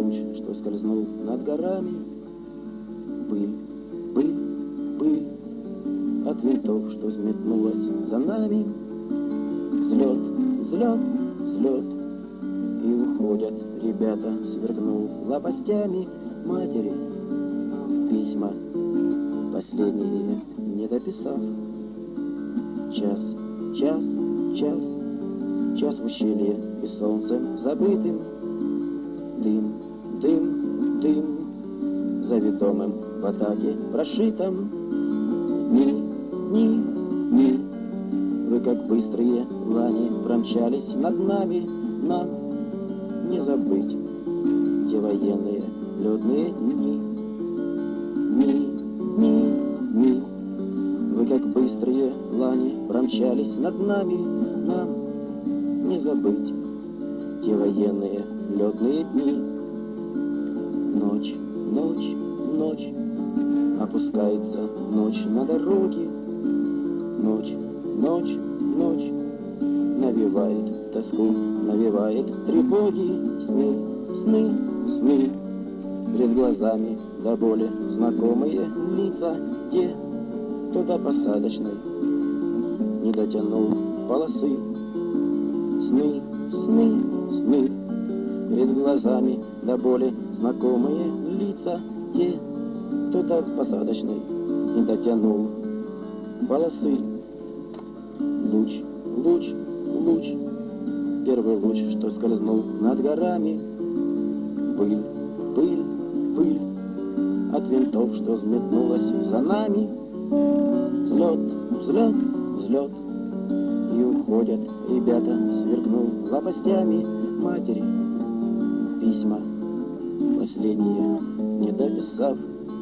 луч, что скользнул над горами. Пыль, пыль, пыль от винтов, что взметнулась за нами. Взлет, взлет, взлет, и уходят ребята, сверкнул лопастями матери. Письма последние не дописав. Час, час, час, час в ущелье и солнцем забытым. Дым, дым, дым, за ведомым в атаке прошитом. Ни, ни, ни, вы как быстрые лани промчались над нами. Нам не забыть те военные летные дни. Ни, ни, ни, вы как быстрые лани промчались над нами. Нам не забыть те военные летные дни. Ночь, ночь, ночь, опускается ночь на дороге. Ночь, ночь, ночь, навевает тоску, навевает тревоги. Сны, сны, сны, перед глазами до боли знакомые лица. Те, кто до посадочной не дотянул полосы. Сны, сны, сны, перед глазами до боли знакомые лица. Те, кто до посадочной не дотянул полосы. Луч, луч, луч, первый луч, что скользнул над горами. Пыль, пыль, пыль от винтов, что взметнулась за нами. Взлет, взлет, взлет, и уходят ребята, сверкнул лопастями матери. Письма последние не дописав.